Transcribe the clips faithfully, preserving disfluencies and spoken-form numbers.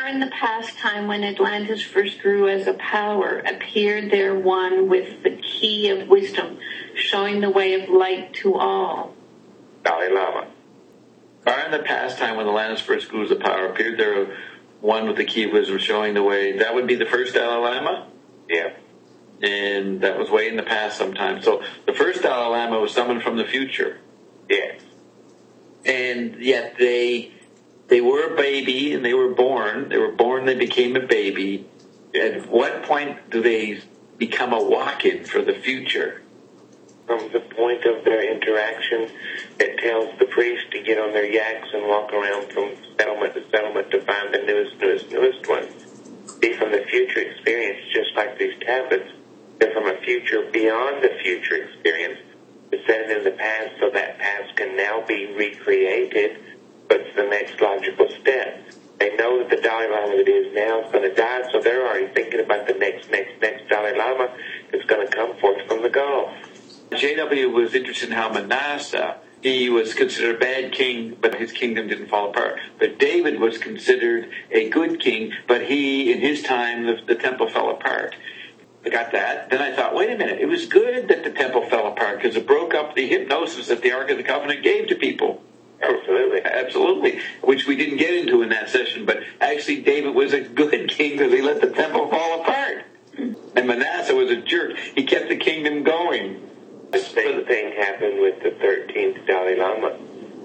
Far in the past time when Atlantis first grew as a power, appeared there one with the key of wisdom, showing the way of light to all. Dalai Lama. Far in the past time when Atlantis first grew as a power, appeared there one with the key of wisdom, showing the way. That would be the first Dalai Lama? Yeah. And that was way in the past sometime. So the first Dalai Lama was someone from the future. Yes. And yet they they were a baby and they were born. They were born, they became a baby. At what point do they become a walk-in for the future? From the point of their interaction, it tells the priest to get on their yaks and walk around from settlement to settlement to find the newest, newest, newest one. Be from the future experience, just like these tablets. They're from a future beyond the future experience. It's set in the past so that past can now be recreated, but it's the next logical step. They know that the Dalai Lama that is now is going to die, so they're already thinking about the next, next, next Dalai Lama that's going to come forth from the Gulf. J W was interested in how Manasseh, he was considered a bad king, but his kingdom didn't fall apart. But David was considered a good king, but he, in his time, the, the temple fell apart. I got that. Then I thought, wait a minute, it was good that the temple fell apart because it broke up the hypnosis that the Ark of the Covenant gave to people. Absolutely. Absolutely. Which we didn't get into in that session, but actually David was a good king because he let the temple fall apart. And Manasseh was a jerk. He kept the kingdom going. The same thing happened with the thirteenth Dalai Lama.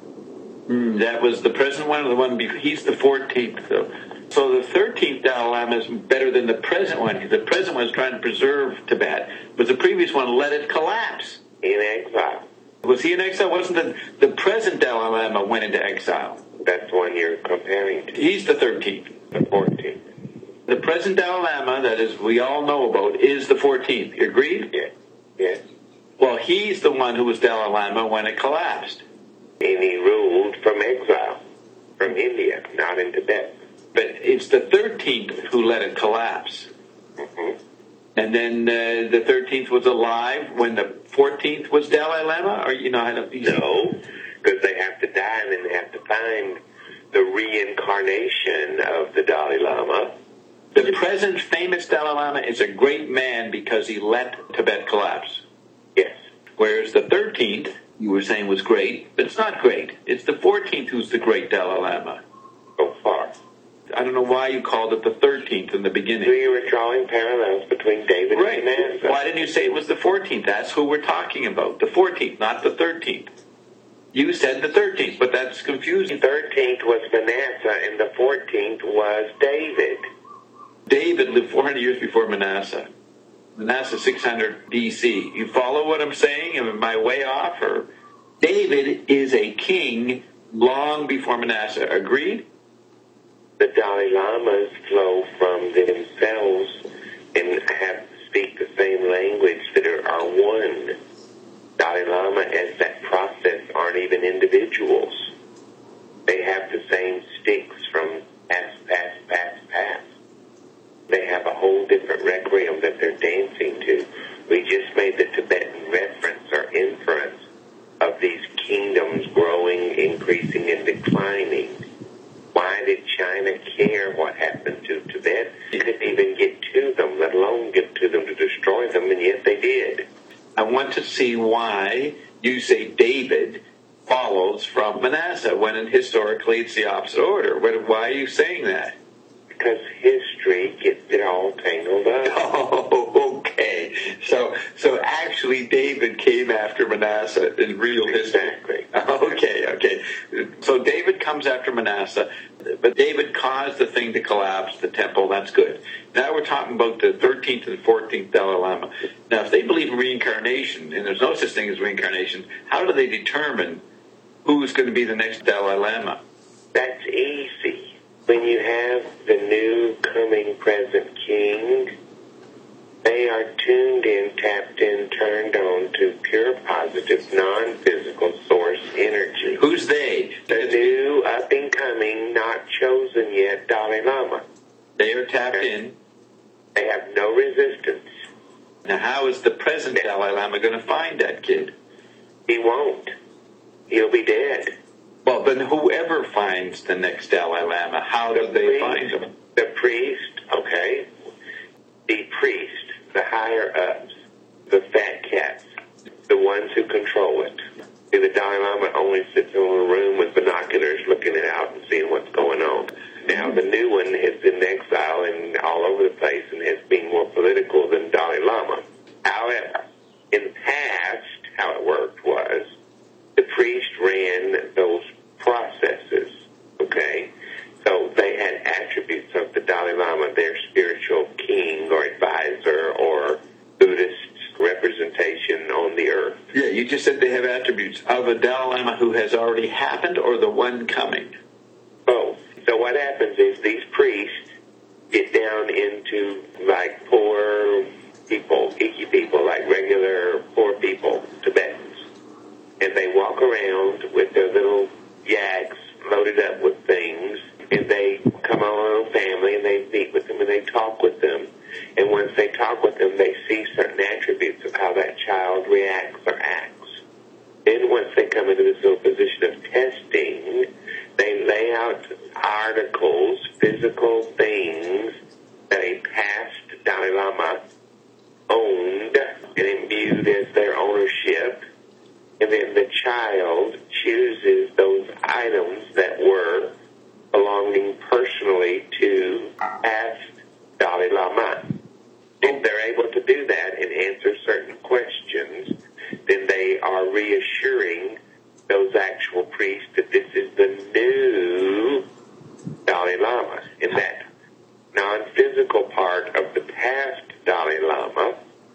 Mm, that was the present one or the one before? He's the fourteenth, though. So the thirteenth Dalai Lama is better than the present one, because the present one is trying to preserve Tibet, but the previous one let it collapse. In exile. Was he in exile? Wasn't the, the present Dalai Lama went into exile? That's the one you're comparing to. He's the thirteenth. The fourteenth. The present Dalai Lama, that is, we all know about, is the fourteenth. You agreed? Yes. Yes. Well, he's the one who was Dalai Lama when it collapsed. And he ruled from exile, from India, not in Tibet. But it's the thirteenth who let it collapse. Mm-hmm. And then uh, the thirteenth was alive when the fourteenth was Dalai Lama? Or, you know, I don't... No, because they have to die and then they have to find the reincarnation of the Dalai Lama. The present famous Dalai Lama is a great man because he let Tibet collapse. Yes. Whereas the thirteenth, you were saying, was great, but it's not great. It's the fourteenth who's the great Dalai Lama. So far. I don't know why you called it the thirteenth in the beginning. So you were drawing parallels between David right. and Manasseh. Why didn't you say it was the fourteenth? That's who we're talking about. The fourteenth, not the thirteenth. You said the thirteenth, but that's confusing. The thirteenth was Manasseh, and the fourteenth was David. David lived four hundred years before Manasseh. Manasseh, six hundred B C. You follow what I'm saying? Am I way off? Or David is a king long before Manasseh. Agreed? The Dalai Lamas flow from themselves and have speak the same language that are one. Dalai Lama, as that process, aren't even individuals. They have the same sticks from past, past, past, past. They have a whole different requiem that they're dancing to. We just made the Tibetan reference or inference of these kingdoms growing, increasing, and declining. Why did China care what happened to Tibet? They couldn't even get to them, let alone get to them to destroy them, and yet they did. I want to see why you say David follows from Manasseh, when historically it's the opposite order. Why are you saying that? Because history gets it all tangled up. Oh, okay. So, so actually, David came after Manasseh in real history. Exactly. Okay, okay. So David comes after Manasseh, but David caused the thing to collapse, the temple. That's good. Now we're talking about the thirteenth and fourteenth Dalai Lama. Now, if they believe in reincarnation, and there's no such thing as reincarnation, how do they determine who's going to be the next Dalai Lama? That's easy. When you have the new coming present king, they are tuned in, tapped in, turned on to pure positive, non-physical source energy. Who's they? The new up and coming, not chosen yet Dalai Lama. They are tapped in. They have no resistance. Now, how is the present Dalai Lama going to find that kid? He won't. He'll be dead. Well, then whoever finds the next Dalai Lama, how do they priest, find him? The priest, okay. The priest, the higher-ups, the fat cats, the ones who control it. See, the Dalai Lama only sits in a room with binoculars looking it out and seeing what's going on. Now, the new one is in exile and all over the place and has been more political than Dalai Lama. However, in the past, how it worked was the priest ran those processes, okay? So they had attributes of the Dalai Lama, their spiritual king or advisor or Buddhist representation on the earth. Yeah, you just said they have attributes of a Dalai Lama who has already happened or the one coming? Both. So what happens is these priests get down into like poor people, geeky people, like regular poor people, Tibetans. And they walk around with their little yaks loaded up with things, and they come on their own family, and they meet with them, and they talk with them. And once they talk with them, they see certain attributes of how that child reacts or acts. Then once they come into this little position of testing, they lay out articles, physical things that a past Dalai Lama owned and imbued as their ownership. And then the child chooses those items that were belonging personally to past Dalai Lama. If they're able to do that and answer certain questions, then they are reassuring those actual priests that this is the new Dalai Lama. And that non-physical part of the past Dalai Lama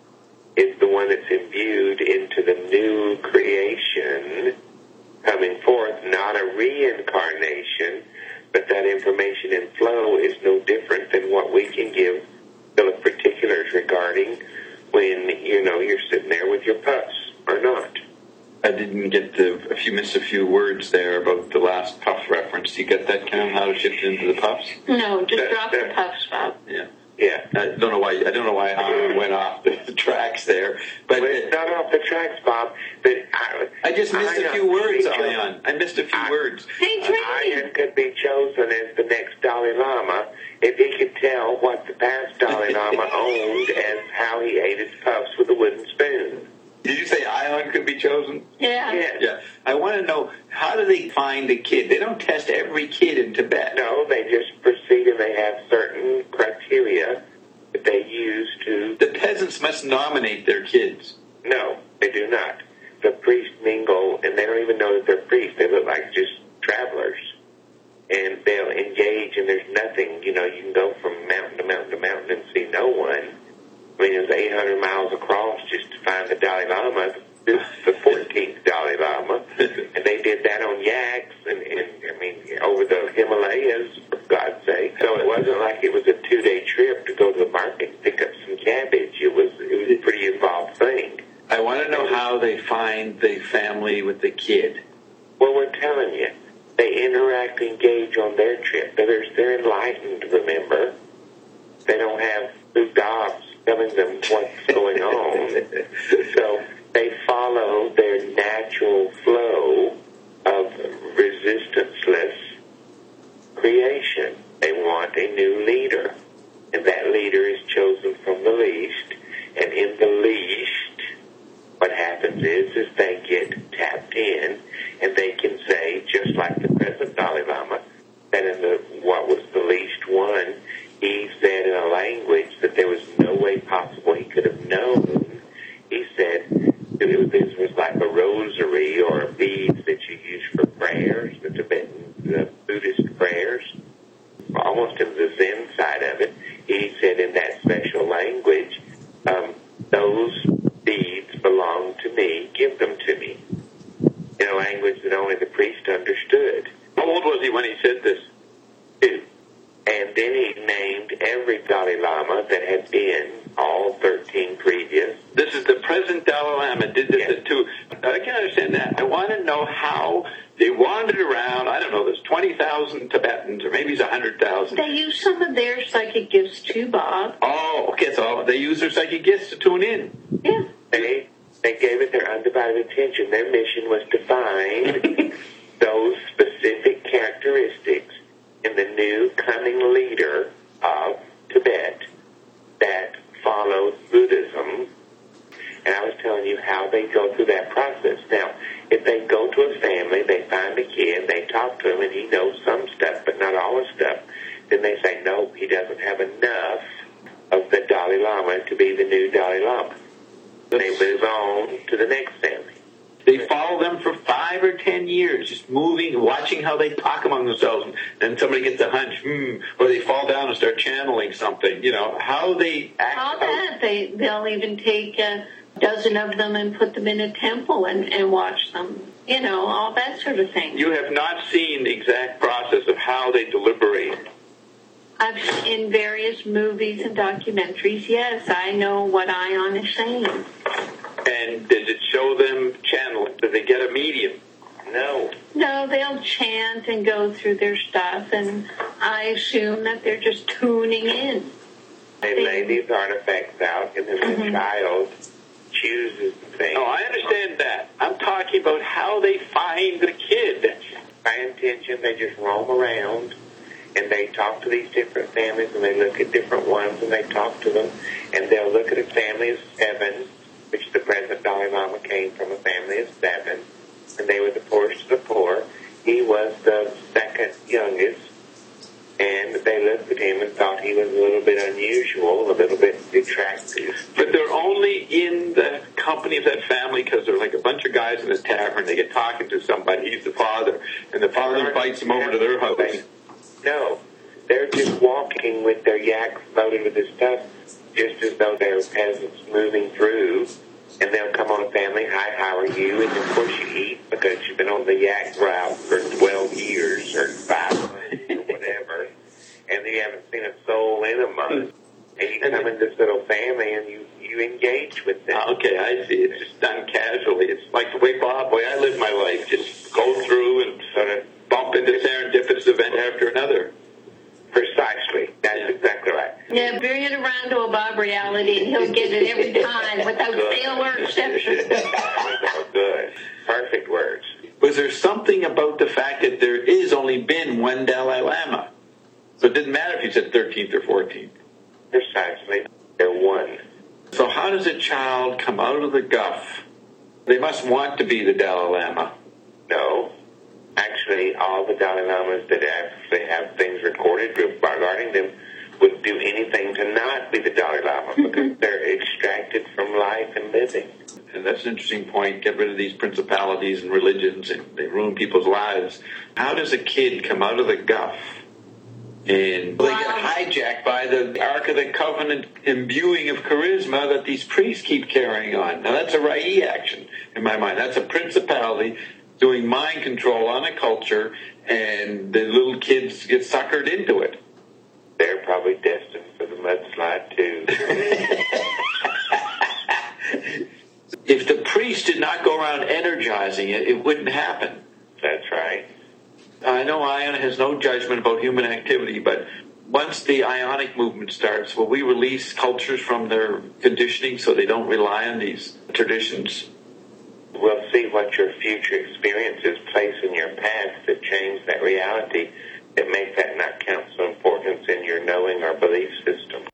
is the one that's imbued into the new creation coming forth, not a reincarnation, but that information in flow is no different than what we can give bill of particulars regarding when, you know, you're sitting there with your pups or not. I didn't get the, if you missed a few words there about the last puff reference. You get that, Karen, how to shift into the puffs? No, just That- drop that- the puffs, Bob. Yeah. Yeah. I don't know why, I don't know why I went off the, the tracks there, but Well, it's not off the tracks, Bob. But I, I just missed a I, few uh, words, I- Ion. I missed a few I- words. Hey, Trinity! Ian could be chosen as the next Dalai Lama if he could tell what the past Dalai Lama owned as how he ate his puffs with a wooden spoon. Did you say Ion could be chosen? Yeah. Yes. Yeah. I want to know, how do they find a kid? They don't test every kid in Tibet. No, they just proceed and they have certain criteria that they use to... The peasants must nominate their kids. No, they do not. The priests mingle, and they don't even know that they're priests. They look like just travelers. And they'll engage, and there's nothing. You know, you can go from mountain to mountain to mountain and see no one. I mean, it's eight hundred miles across just to find the Dalai Lama. This is the fourteenth Dalai Lama. And they did that on yaks and, and, I mean, over the Himalayas, for God's sake. So it wasn't like it was a two-day trip to go to the market and pick up some cabbage. It was, it was a pretty involved thing. I want to know how they find the family with the kid. Well, we're telling you, they interact, engage on their trip. They're, they're enlightened, remember. They don't have two dogs telling them what's going on. So they follow their natural flow of resistanceless creation. They want a new leader. And that leader is chosen from the least. And in the least, what happens is, is they get tapped in, and they can say, just like the present Dalai Lama, that in the what was the least one, he said in a language that there was no way possible he could have known. He said it was, this was like a rosary or a bead that you use for prayers, the Tibetan, the Buddhist prayers, almost in the Zen side of it. He said in that special language, um, those beads belong to me, give them to me, in a language that only the priest understood. How old was he when he said this? Two. And then he named every Dalai Lama that had been, all thirteen previous. This is the present Dalai Lama did this Yes. at two. I can understand that. I want to know how they wandered around. I don't know, there's twenty thousand Tibetans, or maybe it's one hundred thousand. They use some of their psychic gifts too, Bob. Oh, okay, so they use their psychic gifts to tune in. Yeah. They, they gave it their undivided attention. Their mission was to find those specific characteristics in the new coming leader of Tibet that follows Buddhism. And I was telling you how they go through that process. Now, if they go to a family, they find a kid, they talk to him, and he knows some stuff, but not all the stuff, then they say, no, he doesn't have enough of the Dalai Lama to be the new Dalai Lama. They move on to the next family. They follow them for five or ten years, just moving, watching how they talk among themselves. And then somebody gets a hunch, hmm, or they fall down and start channeling something. You know, how they act. All that. They, they'll even take a dozen of them and put them in a temple and, and watch them. You know, all that sort of thing. You have not seen the exact process of how they deliberate. I've in various movies and documentaries, yes, I know what Ion is saying. And does it show them channeling? Do they get a medium? No. No, they'll chant and go through their stuff, and I assume that they're just tuning in. They lay these artifacts out, and then the mm-hmm. child chooses the thing. Oh, I understand that. I'm talking about how they find the kid. By intention, they just roam around, and they talk to these different families, and they look at different ones, and they talk to them, and they'll look at a family of seven, which the present Dalai Lama came from a family of seven, and they were the poorest of the poor. He was the second youngest, and they looked at him and thought he was a little bit unusual, a little bit attractive. But they're only in the company of that family because they're like a bunch of guys in a tavern. They get talking to somebody. He's the father, and the father invites them over to their house. No, they're just walking with their yaks loaded with this stuff, just as though they're peasants moving through, and they'll come on a family, hi, how are you? And of course you eat because you've been on the yak route for twelve years or five months or whatever, and you haven't seen a soul in a month. And you come in this little family and you, you engage with them. Okay, I see. It's just done casually. It's like the way Bob, boy, I live my life. Just go through and sort of bump into serendipitous event after another. Precisely. That's yeah. exactly right. Yeah, bring it around to a Bob reality, and he'll get it every time without fail or exception. Good. Perfect words. Was there something about the fact that there is only been one Dalai Lama? So it didn't matter if you said thirteenth or fourteenth. Precisely. They're one. So how does a child come out of the guff? They must want to be the Dalai Lama. No. Actually, all the Dalai Lamas that actually have things recorded regarding them would do anything to not be the Dalai Lama because they're extracted from life and living. And that's an interesting point. Get rid of these principalities and religions, and they ruin people's lives. How does a kid come out of the guff? And they get hijacked by the Ark of the Covenant imbuing of charisma that these priests keep carrying on. Now, that's a Rai action in my mind. That's a principality doing mind control on a culture, and the little kids get suckered into it. They're probably destined for the mudslide, too. If the priest did not go around energizing it, it wouldn't happen. That's right. I know Ion has no judgment about human activity, but once the Ionic movement starts, will we release cultures from their conditioning so they don't rely on these traditions? We'll see what your future experiences place in your past that change that reality that make that not count so importance in your knowing or belief system.